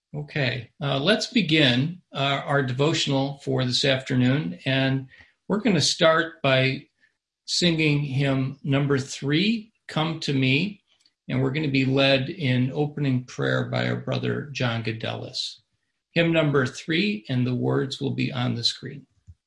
Okay, let's begin our devotional for this afternoon, and we're going to start by singing hymn number 3, Come to Me, and we're going to be led in opening prayer by our brother John Gedelis. Hymn number 3, and the words will be on the screen.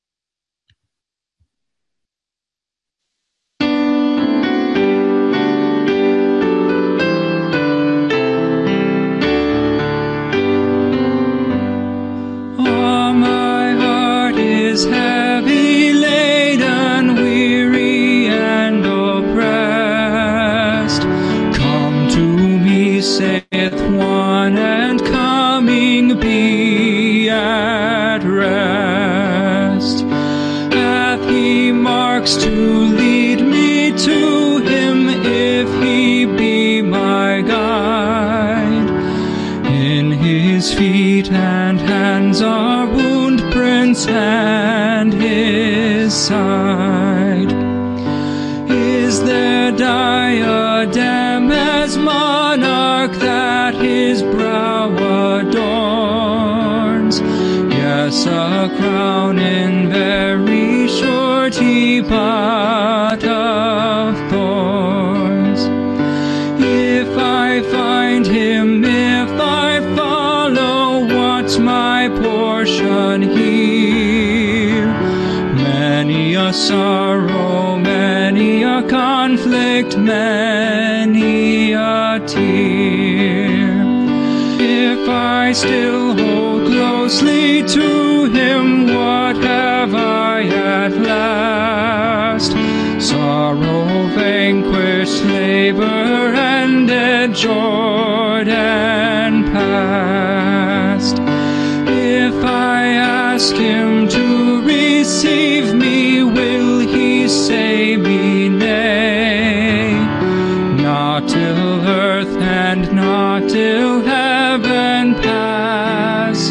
Heavy laden, weary and oppressed, come to me, saith one, and coming be at rest. Hath he marks to lead me to him, if he be my guide? In his feet and hands are wound prints and his side. Is there diadem as monarch that his brow adorns? Yes, a crown in very surety, but of thorns. If I find him, if I follow, what's my portion here? Many a sorrow, many a conflict, many a tear. If I still hold closely to him, what have I at last? Sorrow vanquished, labor ended, Jordan past. If I ask him to receive me, will he say me nay? Not till earth and not till heaven pass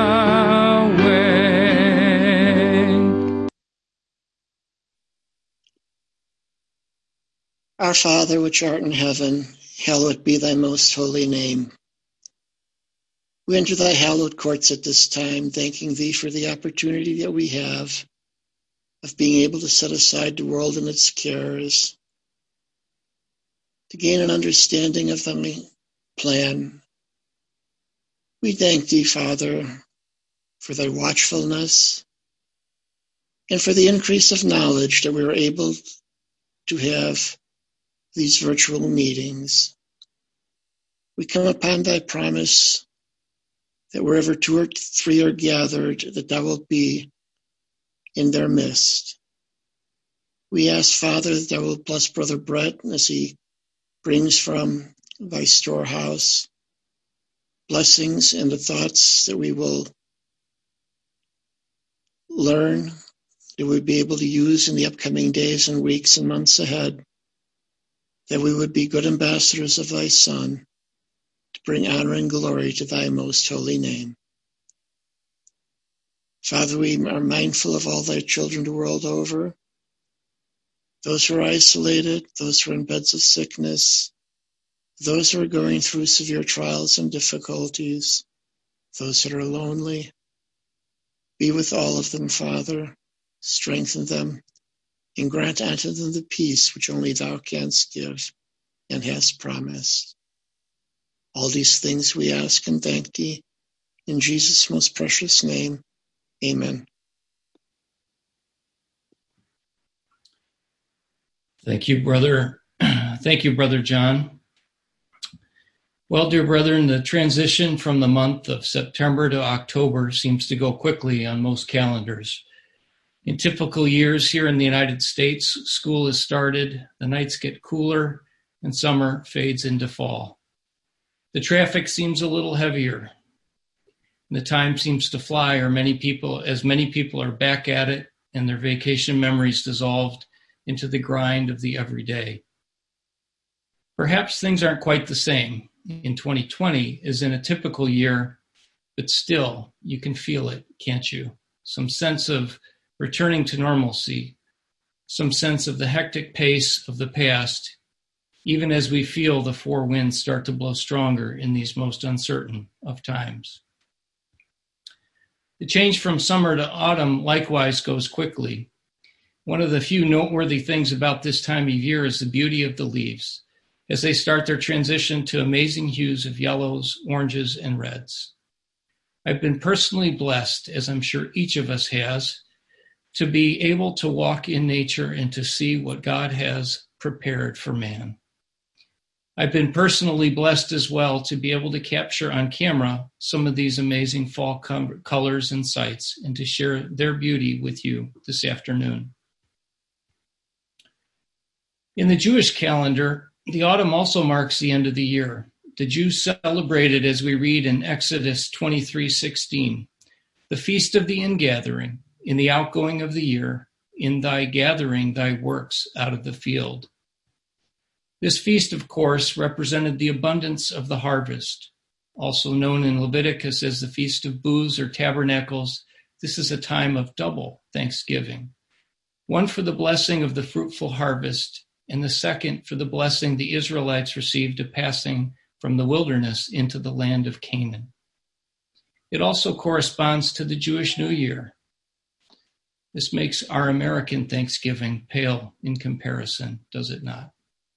away. Our Father, which art in heaven, hallowed be thy most holy name. We enter thy hallowed courts at this time, thanking thee for the opportunity that we have of being able to set aside the world and its cares, to gain an understanding of thy plan. We thank thee, Father, for thy watchfulness and for the increase of knowledge that we are able to have these virtual meetings. We come upon thy promise that wherever 2 or 3 are gathered, that thou wilt be in their midst. We ask, Father, that thou wilt bless Brother Brett as he brings from thy storehouse blessings and the thoughts that we will learn, that we'll be able to use in the upcoming days and weeks and months ahead, that we would be good ambassadors of thy Son, to bring honor and glory to thy most holy name. Father, we are mindful of all thy children the world over, those who are isolated, those who are in beds of sickness, those who are going through severe trials and difficulties, those that are lonely. Be with all of them, Father. Strengthen them and grant unto them the peace which only thou canst give and hast promised. All these things we ask and thank thee in Jesus' most precious name. Amen. Thank you, brother. Thank you, Brother John. Well, dear brethren, the transition from the month of September to October seems to go quickly on most calendars. In typical years here in the United States, school has started, the nights get cooler, and summer fades into fall. The traffic seems a little heavier. The time seems to fly, as many people are back at it, and their vacation memories dissolved into the grind of the everyday. Perhaps things aren't quite the same in 2020 as in a typical year, but still, you can feel it, can't you? Some sense of returning to normalcy, some sense of the hectic pace of the past, even as we feel the four winds start to blow stronger in these most uncertain of times. The change from summer to autumn likewise goes quickly. One of the few noteworthy things about this time of year is the beauty of the leaves as they start their transition to amazing hues of yellows, oranges, and reds. I've been personally blessed, as I'm sure each of us has, to be able to walk in nature and to see what God has prepared for man. I've been personally blessed as well to be able to capture on camera some of these amazing fall colors and sights and to share their beauty with you this afternoon. In the Jewish calendar, the autumn also marks the end of the year. The Jews celebrate it as we read in Exodus 23:16, the feast of the ingathering, in the outgoing of the year, in thy gathering thy works out of the field. This feast, of course, represented the abundance of the harvest, also known in Leviticus as the Feast of Booths or Tabernacles. This is a time of double thanksgiving, one for the blessing of the fruitful harvest, and the second for the blessing the Israelites received of passing from the wilderness into the land of Canaan. It also corresponds to the Jewish New Year. This makes our American Thanksgiving pale in comparison, does it not?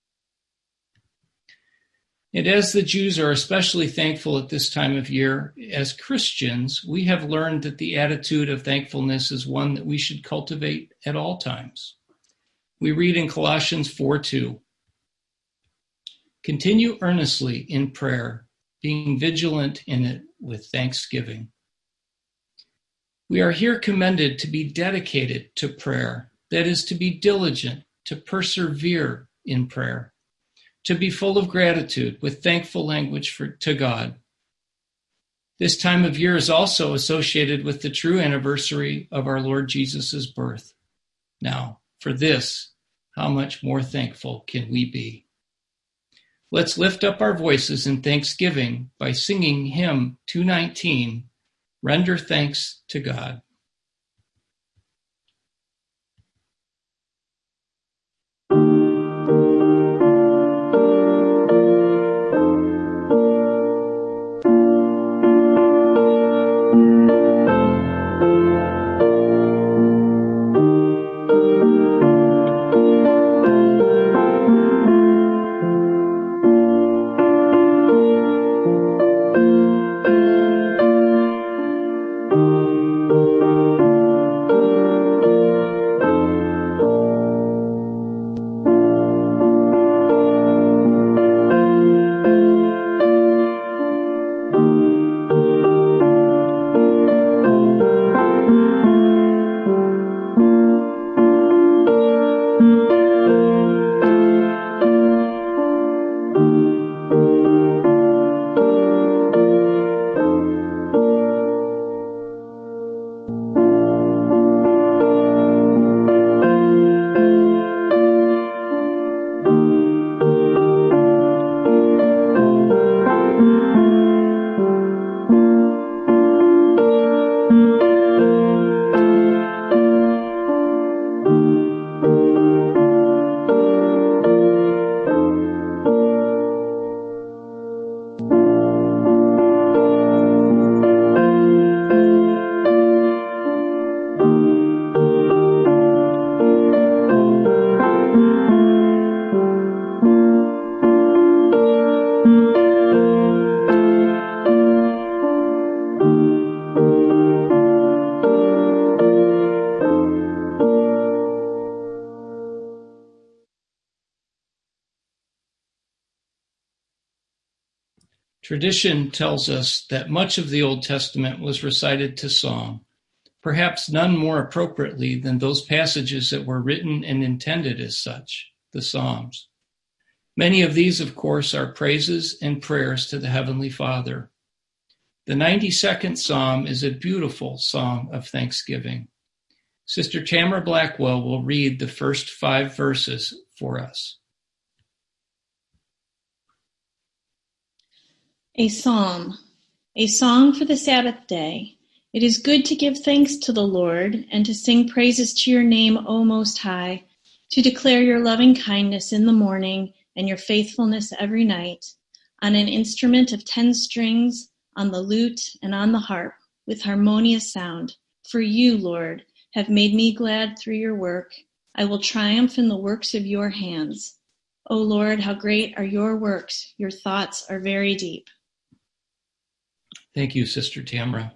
And as the Jews are especially thankful at this time of year, as Christians, we have learned that the attitude of thankfulness is one that we should cultivate at all times. We read in Colossians 4:2, continue earnestly in prayer, being vigilant in it with thanksgiving. We are here commended to be dedicated to prayer, that is, to be diligent, to persevere in prayer, to be full of gratitude with thankful language to God. This time of year is also associated with the true anniversary of our Lord Jesus' birth. Now, for this, how much more thankful can we be? Let's lift up our voices in thanksgiving by singing hymn 219, Render Thanks to God. Tradition tells us that much of the Old Testament was recited to song, perhaps none more appropriately than those passages that were written and intended as such, the Psalms. Many of these, of course, are praises and prayers to the Heavenly Father. The 92nd Psalm is a beautiful song of thanksgiving. Sister Tamara Blackwell will read the first 5 verses for us. A psalm, a song for the Sabbath day. It is good to give thanks to the Lord and to sing praises to your name, O Most High, to declare your loving kindness in the morning and your faithfulness every night, on an instrument of 10 strings, on the lute and on the harp, with harmonious sound. For you, Lord, have made me glad through your work. I will triumph in the works of your hands. O Lord, how great are your works. Your thoughts are very deep. Thank you, Sister Tamara.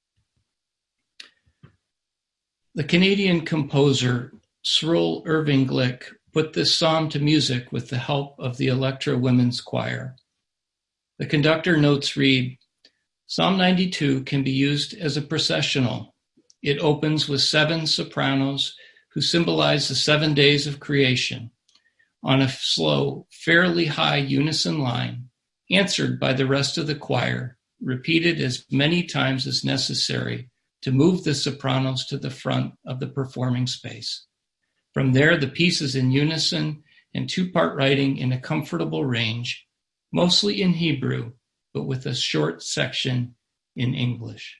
The Canadian composer Cyril Irving Glick put this psalm to music with the help of the Electra Women's Choir. The conductor notes read, Psalm 92 can be used as a processional. It opens with 7 sopranos who symbolize the 7 days of creation on a slow, fairly high unison line, answered by the rest of the choir, repeated as many times as necessary to move the sopranos to the front of the performing space. From there, the piece is in unison and 2-part writing in a comfortable range, mostly in Hebrew, but with a short section in English.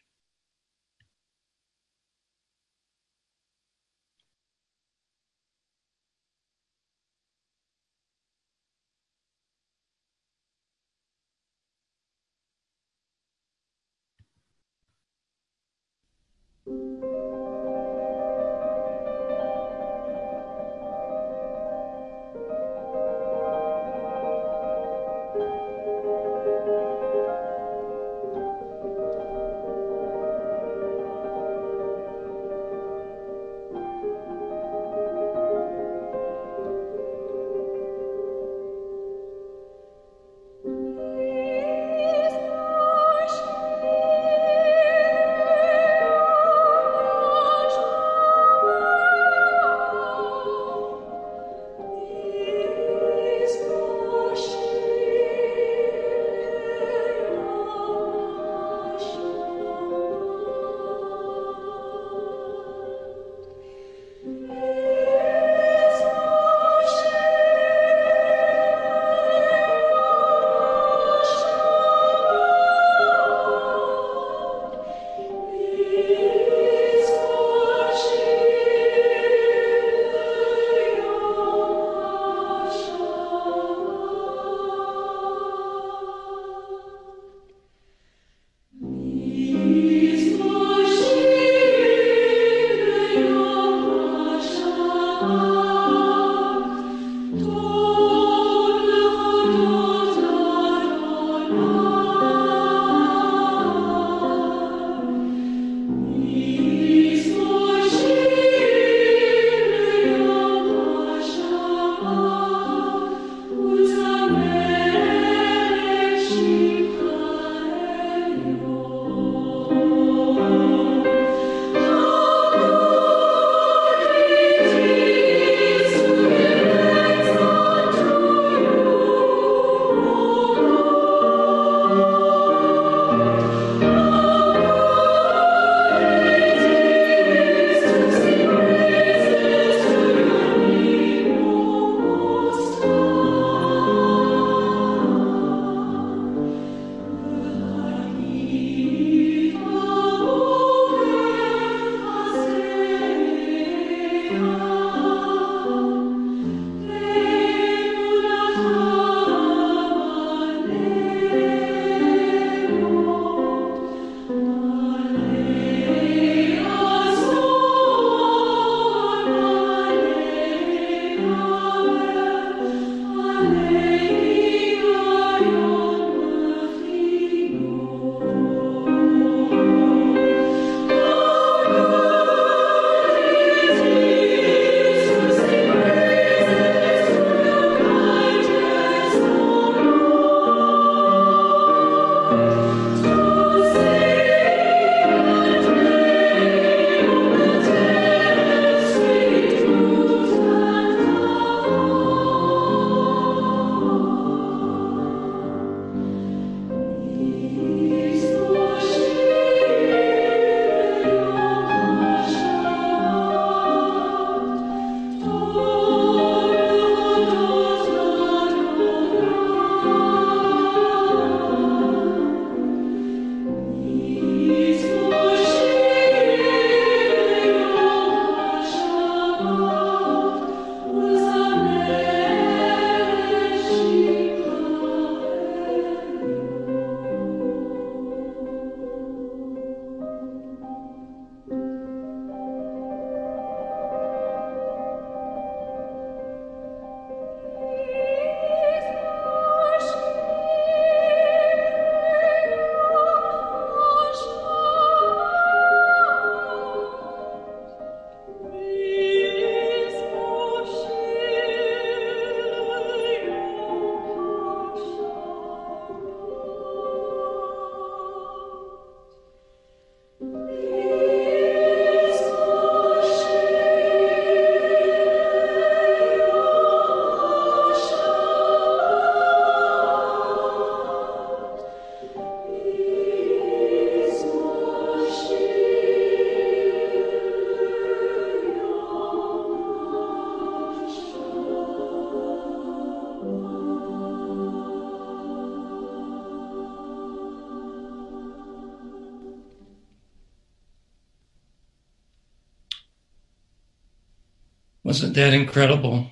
Wasn't that incredible?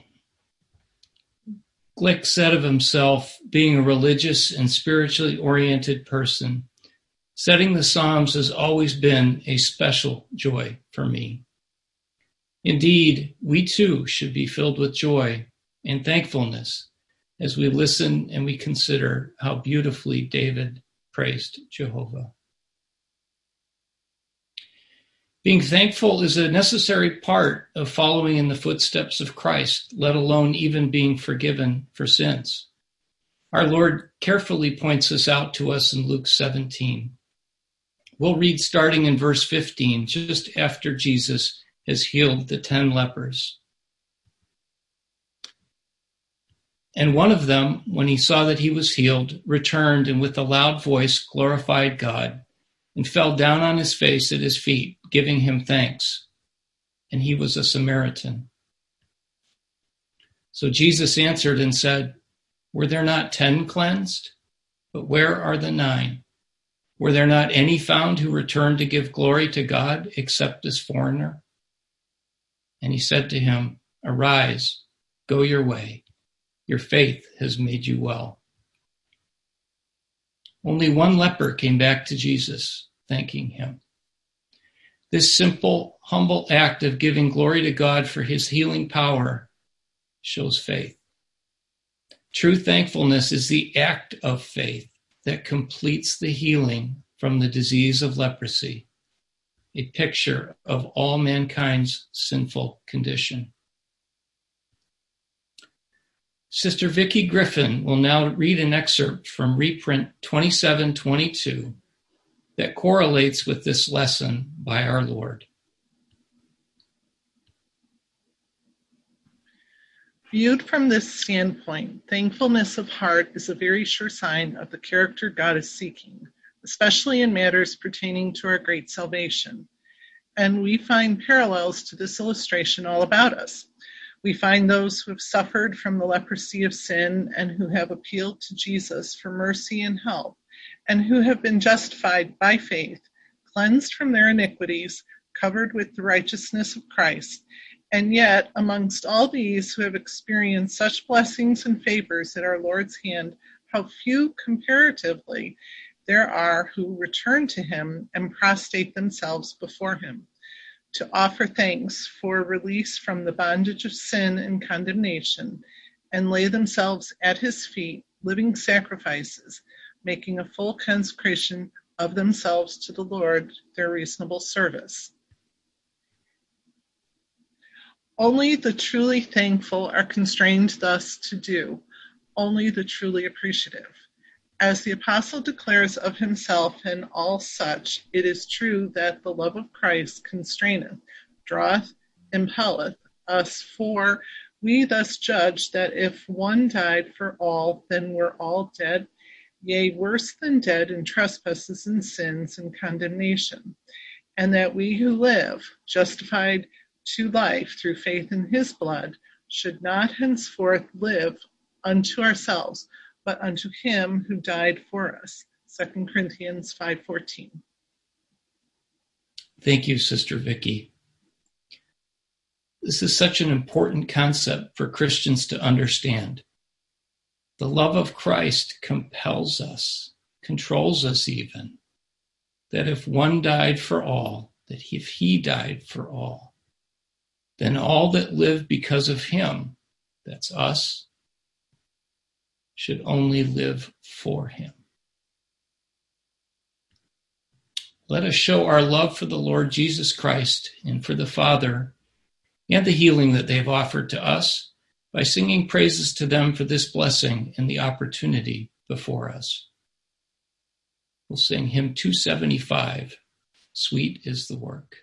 Glick said of himself, being a religious and spiritually oriented person, studying the Psalms has always been a special joy for me. Indeed, we too should be filled with joy and thankfulness as we listen and we consider how beautifully David praised Jehovah. Being thankful is a necessary part of following in the footsteps of Christ, let alone even being forgiven for sins. Our Lord carefully points this out to us in Luke 17. We'll read starting in verse 15, just after Jesus has healed the 10 lepers. And one of them, when he saw that he was healed, returned and with a loud voice glorified God and fell down on his face at his feet, giving him thanks. And he was a Samaritan. So Jesus answered and said, were there not 10 cleansed? But where are the 9? Were there not any found who returned to give glory to God except this foreigner? And he said to him, arise, go your way. Your faith has made you well. Only one leper came back to Jesus, thanking him. This simple, humble act of giving glory to God for his healing power shows faith. True thankfulness is the act of faith that completes the healing from the disease of leprosy, a picture of all mankind's sinful condition. Sister Vicki Griffin will now read an excerpt from reprint 2722 that correlates with this lesson by our Lord. Viewed from this standpoint, thankfulness of heart is a very sure sign of the character God is seeking, especially in matters pertaining to our great salvation. And we find parallels to this illustration all about us. We find those who have suffered from the leprosy of sin and who have appealed to Jesus for mercy and help, and who have been justified by faith, cleansed from their iniquities, covered with the righteousness of Christ. And yet, amongst all these who have experienced such blessings and favors at our Lord's hand, how few comparatively there are who return to him and prostrate themselves before him, to offer thanks for release from the bondage of sin and condemnation, and lay themselves at his feet, living sacrifices, making a full consecration of themselves to the Lord, their reasonable service. Only the truly thankful are constrained thus to do, only the truly appreciative. As the apostle declares of himself and all such, it is true that the love of Christ constraineth, draweth, impelleth us, for we thus judge that if one died for all, then we're all dead, yea, worse than dead in trespasses and sins and condemnation, and that we who live, justified to life through faith in his blood, should not henceforth live unto ourselves, but unto him who died for us. 2 Corinthians 5:14. Thank you, Sister Vicki. This is such an important concept for Christians to understand. The love of Christ compels us, controls us even, that if one died for all, that if he died for all, then all that live because of him, that's us, should only live for him. Let us show our love for the Lord Jesus Christ and for the Father and the healing that they've offered to us by singing praises to them for this blessing and the opportunity before us. We'll sing hymn 275, Sweet is the Work.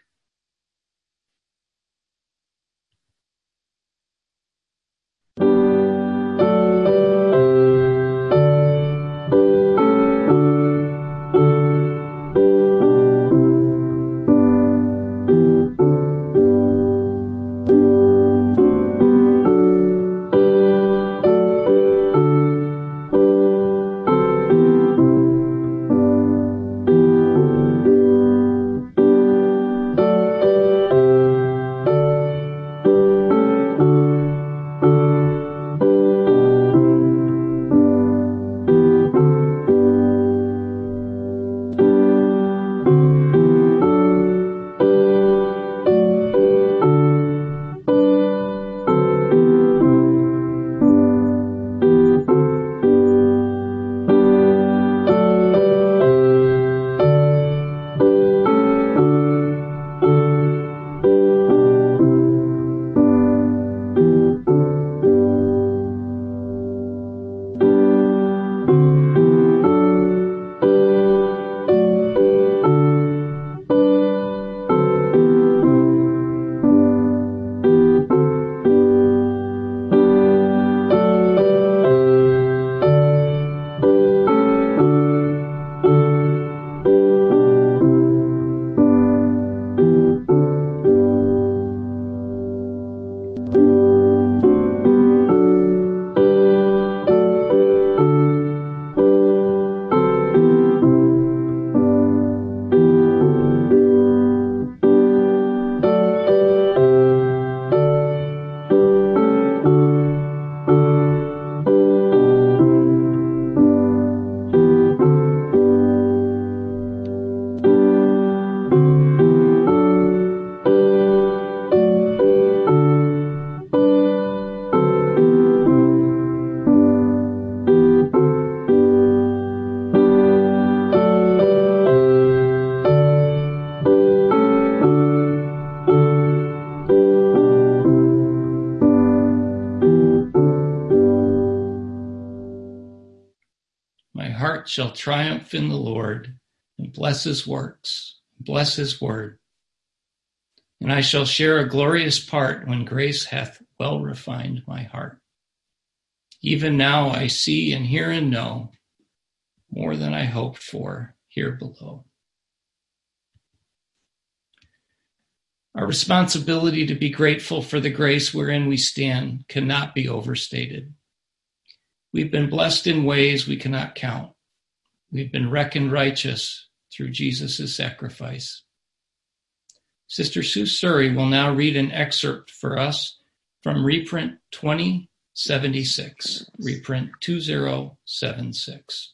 shall triumph in the Lord, and bless his works, bless his word. And I shall share a glorious part when grace hath well refined my heart. Even now I see and hear and know more than I hoped for here below. Our responsibility to be grateful for the grace wherein we stand cannot be overstated. We've been blessed in ways we cannot count. We've been reckoned righteous through Jesus' sacrifice. Sister Sue Surrey will now read an excerpt for us from reprint 2076, reprint 2076.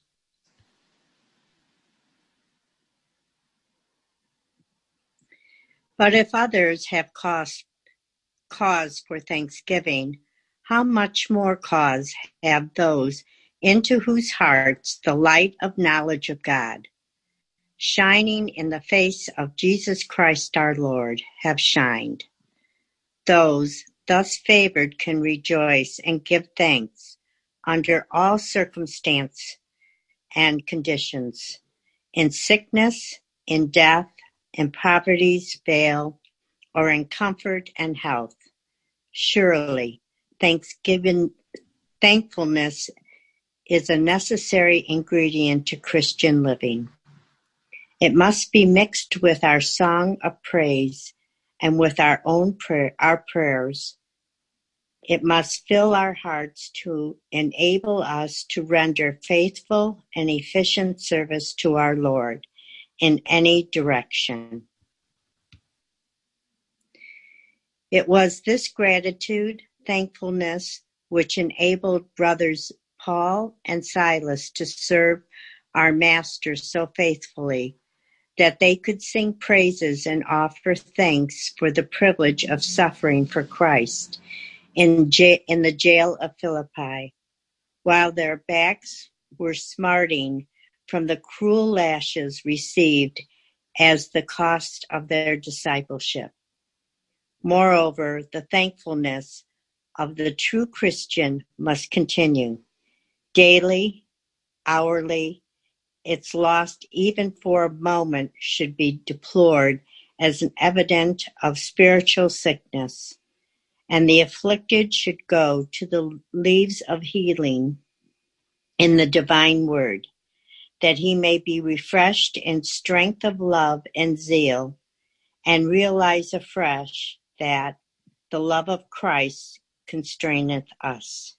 But if others have cause for thanksgiving, how much more cause have those into whose hearts the light of knowledge of God, shining in the face of Jesus Christ our Lord, have shined. Those thus favored can rejoice and give thanks under all circumstance and conditions, in sickness, in death, in poverty's veil, or in comfort and health. Surely, thankfulness is a necessary ingredient to Christian living. It must be mixed with our song of praise and with our prayers. It must fill our hearts to enable us to render faithful and efficient service to our Lord in any direction. It was this gratitude, thankfulness, which enabled brothers Paul and Silas to serve our Master so faithfully that they could sing praises and offer thanks for the privilege of suffering for Christ in the jail of Philippi, while their backs were smarting from the cruel lashes received as the cost of their discipleship. Moreover, the thankfulness of the true Christian must continue. Daily, hourly, its loss even for a moment should be deplored as an evidence of spiritual sickness, and the afflicted should go to the leaves of healing in the divine word, that he may be refreshed in strength of love and zeal, and realize afresh that the love of Christ constraineth us.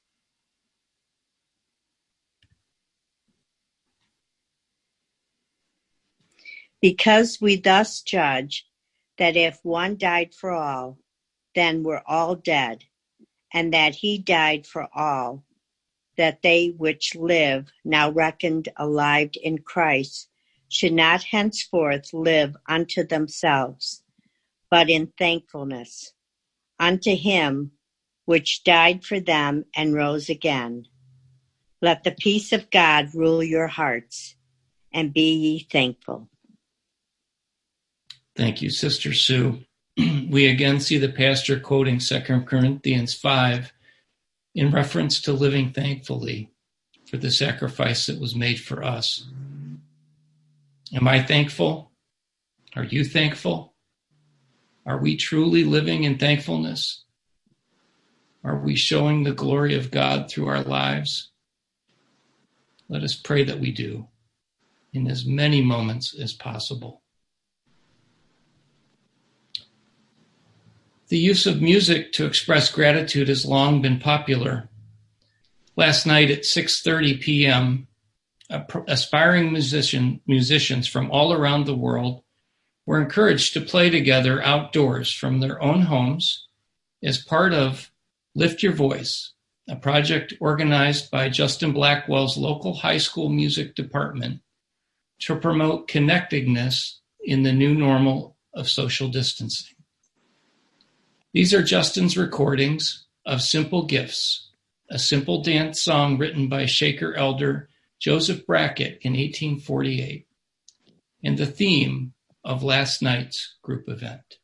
Because we thus judge that if one died for all, then we're all dead, and that he died for all, that they which live, now reckoned alive in Christ, should not henceforth live unto themselves, but in thankfulness unto him which died for them and rose again. Let the peace of God rule your hearts, and be ye thankful. Thank you, Sister Sue. We again see the pastor quoting 2 Corinthians 5 in reference to living thankfully for the sacrifice that was made for us. Am I thankful? Are you thankful? Are we truly living in thankfulness? Are we showing the glory of God through our lives? Let us pray that we do in as many moments as possible. The use of music to express gratitude has long been popular. Last night at 6:30 p.m., aspiring musicians from all around the world were encouraged to play together outdoors from their own homes as part of Lift Your Voice, a project organized by Justin Blackwell's local high school music department to promote connectedness in the new normal of social distancing. These are Justin's recordings of Simple Gifts, a simple dance song written by Shaker elder Joseph Brackett in 1848, and the theme of last night's group event.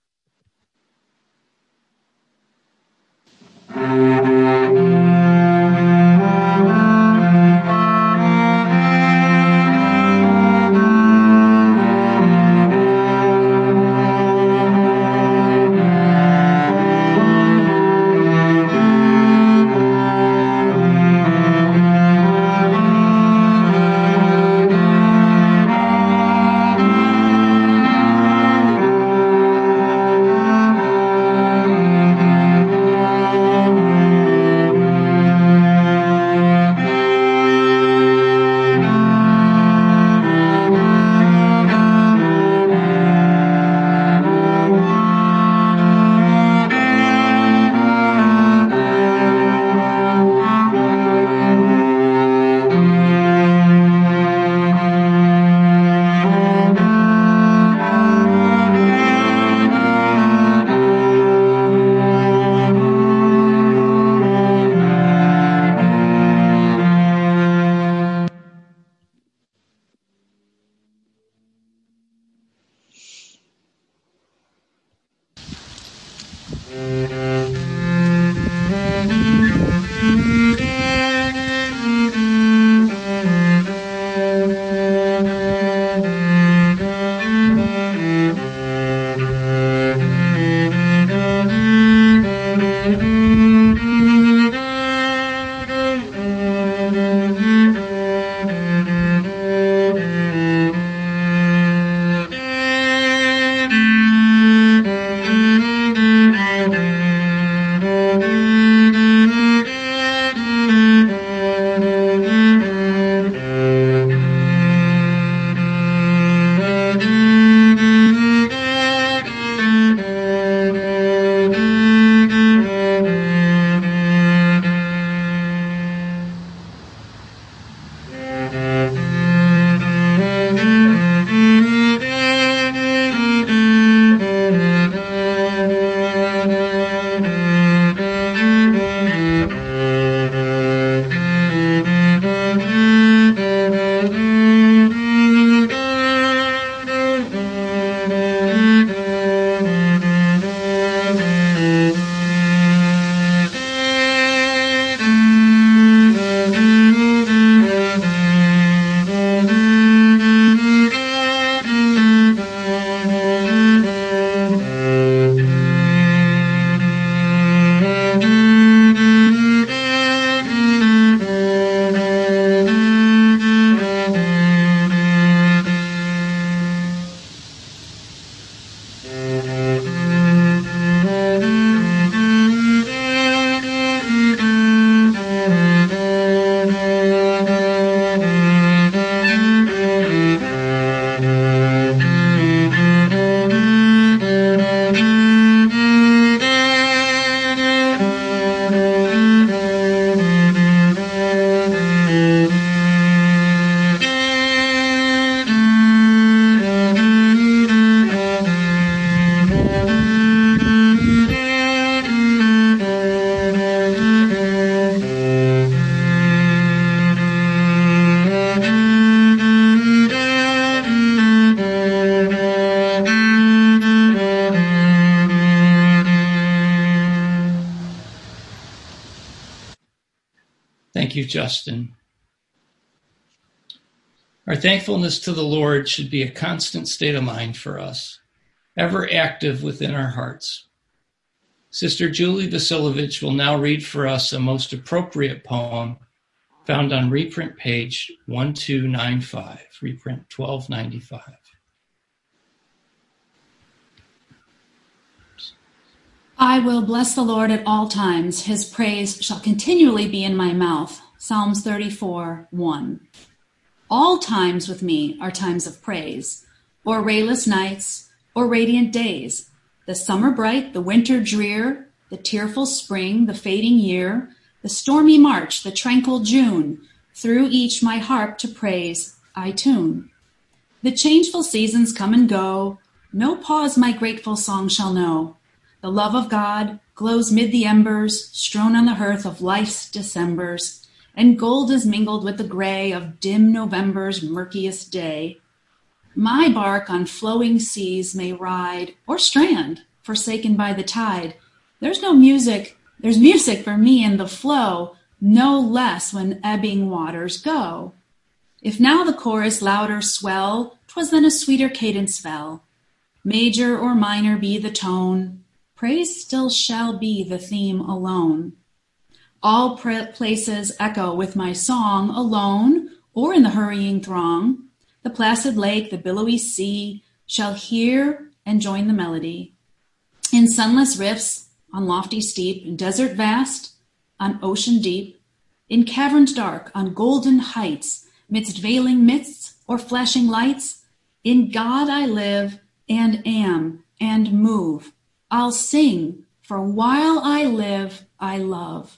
you, Justin. Our thankfulness to the Lord should be a constant state of mind for us, ever active within our hearts. Sister Julie Vasilovich will now read for us a most appropriate poem found on reprint page 1295, reprint 1295. I will bless the Lord at all times. His praise shall continually be in my mouth. Psalms 34:1. All times with me are times of praise, or rayless nights, or radiant days, the summer bright, the winter drear, the tearful spring, the fading year, the stormy March, the tranquil June, through each my harp to praise I tune. The changeful seasons come and go, no pause my grateful song shall know. The love of God glows mid the embers, strewn on the hearth of life's Decembers, and gold is mingled with the gray of dim November's murkiest day. My bark on flowing seas may ride, or strand, forsaken by the tide. There's music for me in the flow, no less when ebbing waters go. If now the chorus louder swell, 'twas then a sweeter cadence fell. Major or minor be the tone, praise still shall be the theme alone. All places echo with my song, alone or in the hurrying throng. The placid lake, the billowy sea, shall hear and join the melody. In sunless rifts, on lofty steep, in desert vast, on ocean deep, in caverns dark, on golden heights, midst veiling mists or flashing lights, in God I live and am and move. I'll sing, for while I live, I love.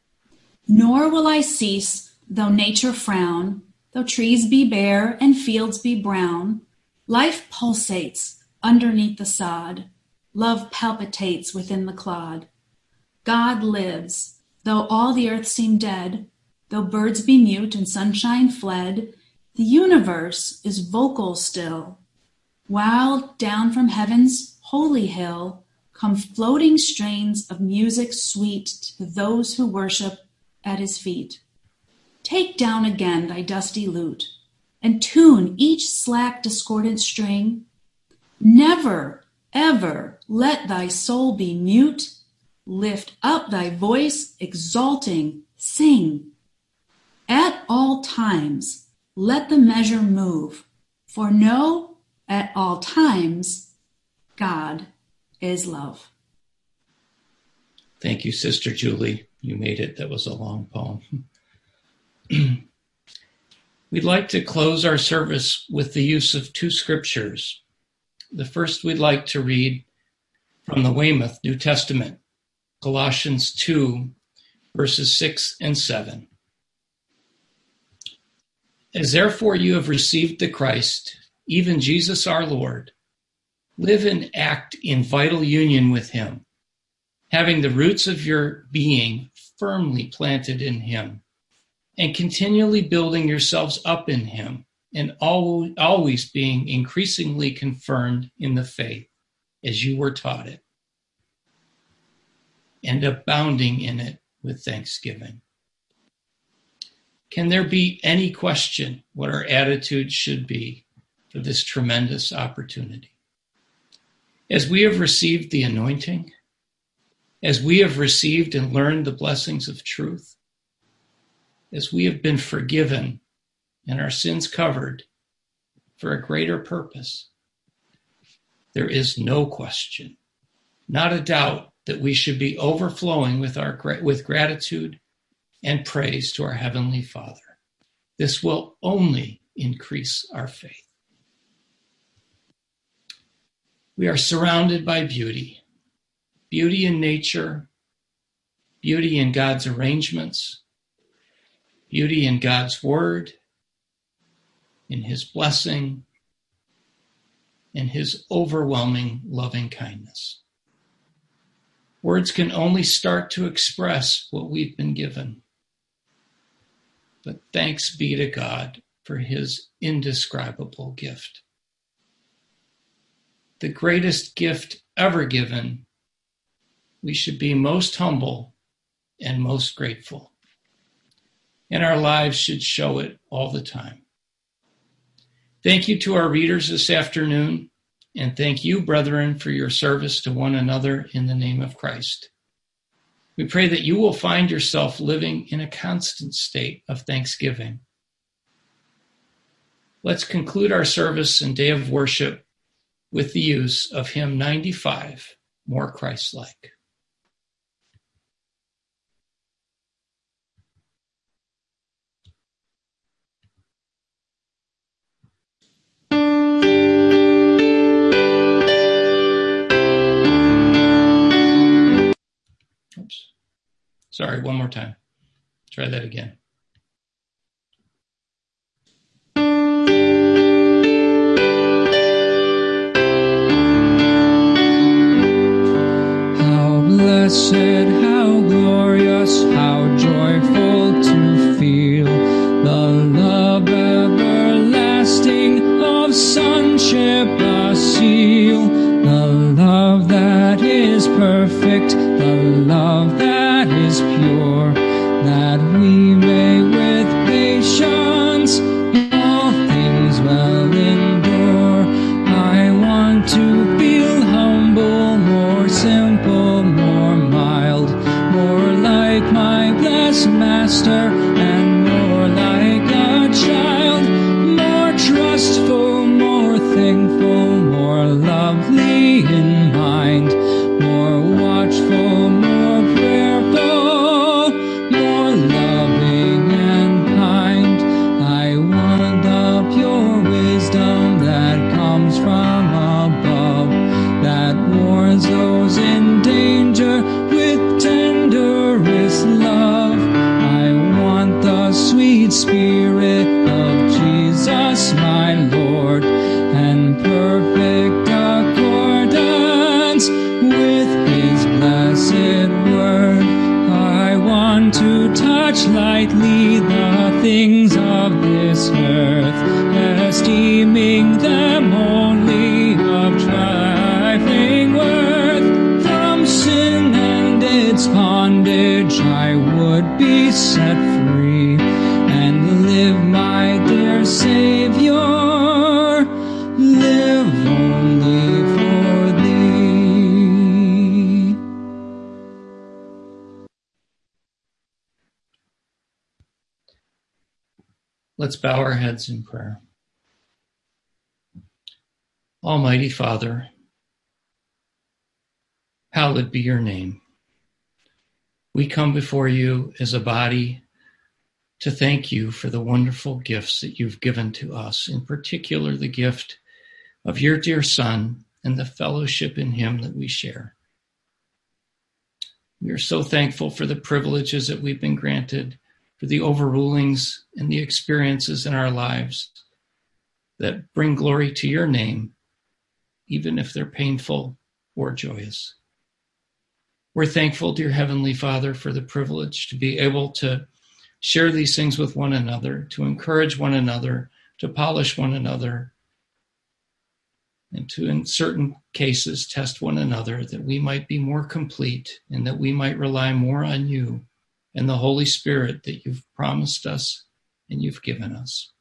Nor will I cease, though nature frown, though trees be bare and fields be brown. Life pulsates underneath the sod. Love palpitates within the clod. God lives, though all the earth seem dead, though birds be mute and sunshine fled. The universe is vocal still, while down from heaven's holy hill come floating strains of music sweet to those who worship at his feet. Take down again thy dusty lute, and tune each slack discordant string. Never, ever let thy soul be mute. Lift up thy voice, exalting, sing. At all times, let the measure move, for know, at all times, God is love. Thank you, Sister Julie. You made it. That was a long poem. We'd like to close our service with the use of two scriptures. The first we'd like to read from the Weymouth New Testament, Colossians 2, verses 6 and 7. As therefore you have received the Christ, even Jesus our Lord, live and act in vital union with him, having the roots of your being firmly planted in him, and continually building yourselves up in him, and always being increasingly confirmed in the faith as you were taught it, and abounding in it with thanksgiving. Can there be any question what our attitude should be for this tremendous opportunity? As we have received the anointing, as we have received and learned the blessings of truth, as we have been forgiven and our sins covered for a greater purpose, there is no question, not a doubt, that we should be overflowing with gratitude and praise to our Heavenly Father. This will only increase our faith. We are surrounded by beauty in nature, beauty in God's arrangements, beauty in God's word, in his blessing, and his overwhelming loving kindness. Words can only start to express what we've been given. But thanks be to God for his indescribable gift. The greatest gift ever given, we should be most humble and most grateful. and our lives should show it all the time. Thank you to our readers this afternoon, and thank you, brethren, for your service to one another in the name of Christ. We pray that you will find yourself living in a constant state of thanksgiving. Let's conclude our service and day of worship with the use of hymn 95, More Christ-like. Oops. Sorry, one more time. Try that again. Blessed, how glorious, how joyful to feel the love everlasting of sonship a seal, the love that is perfect, the love that is pure, that we may with patience all things well endure. I want to feel humble, more simple, more mild, more like my blessed Master, and more like a child, more trustful, more thankful, more lovely in mind, more watchful, more prayerful, more loving and kind. I want the pure wisdom that comes from above, that warns those in danger with tenderest love. I want the sweet spirit of Jesus my Lord, and perfect accordance with his blessed word. I want to touch lightly the things of this earth, esteeming them only of trifling worth. From sin and its bondage I would be set free, and live, my dear Savior, live only for thee. Let's bow our heads in prayer. Almighty Father, hallowed be your name. We come before you as a body to thank you for the wonderful gifts that you've given to us, in particular the gift of your dear Son and the fellowship in him that we share. We are so thankful for the privileges that we've been granted, for the overrulings and the experiences in our lives that bring glory to your name, even if they're painful or joyous. We're thankful, dear Heavenly Father, for the privilege to be able to share these things with one another, to encourage one another, to polish one another, and to, in certain cases, test one another, that we might be more complete and that we might rely more on you and the Holy Spirit that you've promised us and you've given us.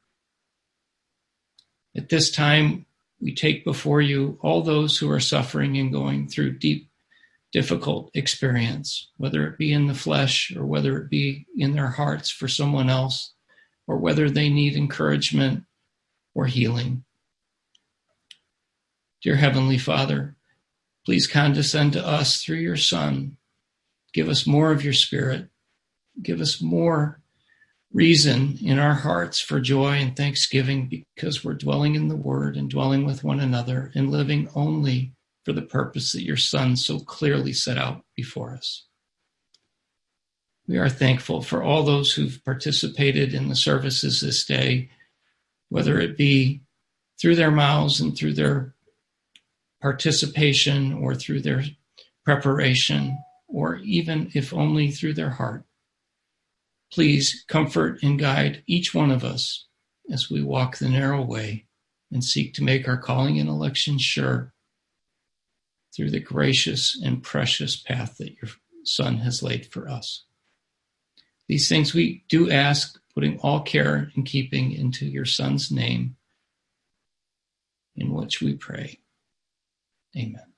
At this time, we take before you all those who are suffering and going through deep, difficult experience, whether it be in the flesh or whether it be in their hearts for someone else, or whether they need encouragement or healing. Dear Heavenly Father, please condescend to us through your Son. Give us more of your Spirit. Give us more reason in our hearts for joy and thanksgiving, because we're dwelling in the Word and dwelling with one another and living only for the purpose that your Son so clearly set out before us. We are thankful for all those who've participated in the services this day, whether it be through their mouths and through their participation or through their preparation, or even if only through their heart. Please comfort and guide each one of us as we walk the narrow way and seek to make our calling and election sure through the gracious and precious path that your Son has laid for us. These things we do ask, putting all care and keeping into your Son's name, in which we pray. Amen.